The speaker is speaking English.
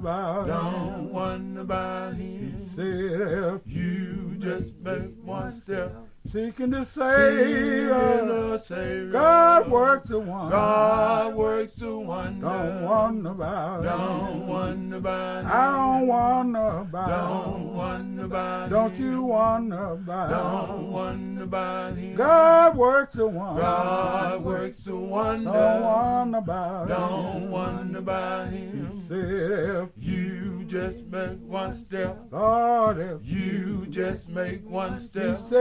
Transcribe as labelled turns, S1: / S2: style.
S1: about
S2: Don't
S1: him.
S2: wonder about
S1: He
S2: him.
S1: said if
S2: You just make one step.
S1: seeking to
S2: Seeking
S1: save
S2: a Savior.
S1: God works a wonder.
S2: God works a wonder.
S1: Don't wonder about
S2: Don't
S1: him.
S2: wonder about him.
S1: I don't wonder about
S2: Don't
S1: him.
S2: wonder about
S1: Don't
S2: him.
S1: you wonder about
S2: Don't
S1: him.
S2: wonder about him.
S1: God works a wonder.
S2: God works a wonder.
S1: Don't wonder about
S2: Don't
S1: him.
S2: wonder about
S1: He
S2: him.
S1: said
S2: You just make one step.
S1: if Lord if
S2: You just make one
S1: he
S2: step.